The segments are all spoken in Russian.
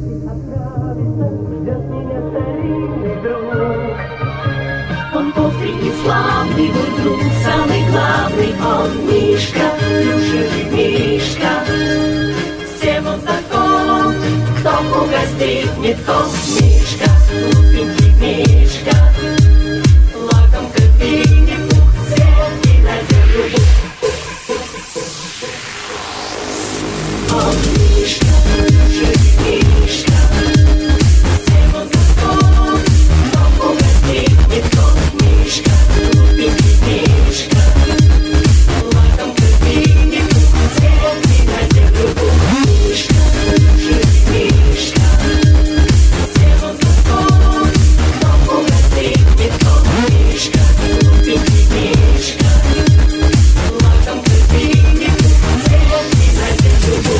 Он острый и славный, мой друг, самый главный, он Мишка, плюшевый Мишка. Всем он знаком, кто угостит метком. Мишка, глупенький Мишка, лакомка Винни-Пух, сверхи на землю. Он Мишка, плюшевый Мишка. Всем он знаком, кто угостит метком. Мишка, глупенький Мишка, лакомка Винни-Пух, сверхи на землю. Мишка, плюшевый Мишка. Всем он знаком, кто угостит метком. Мишка, глупенький Мишка, лакомка Винни-Пух, сверхи на землю.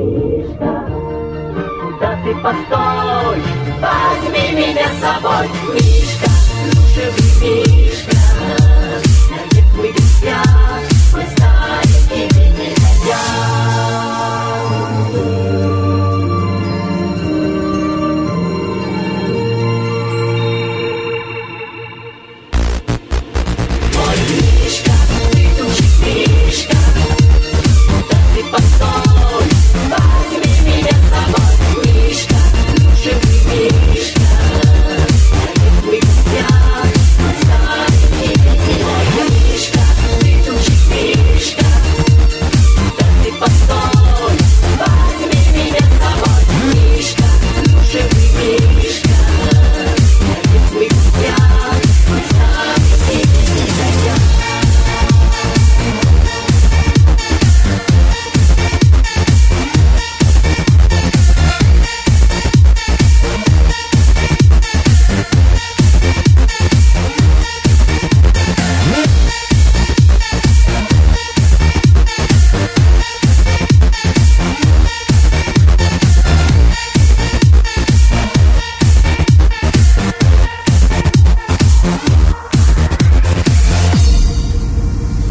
Постой, возьми меня с собой.